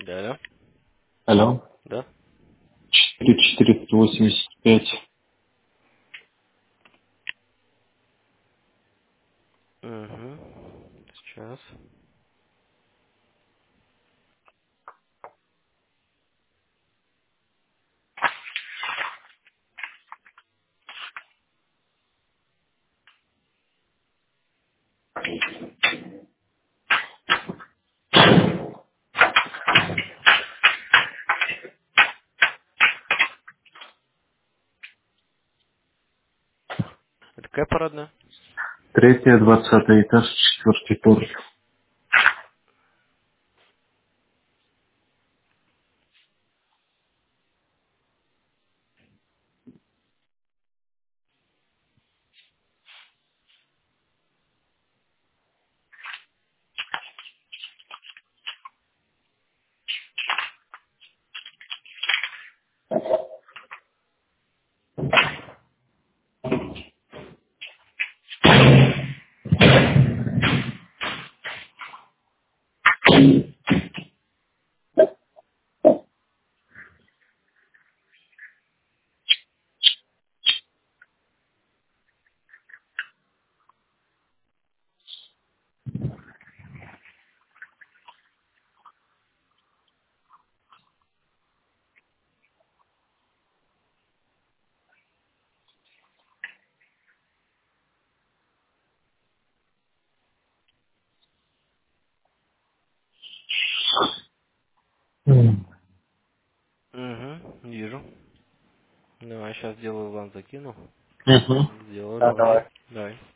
Да, да. Алло. Да? 4485. Угу. Сейчас. Это какая парадная? Третья, 20 этаж, четвертый порт. Угу. Вижу. Давай, сейчас сделаю, вам закину. Угу. Сделаю, Да, давай. давай. Давай.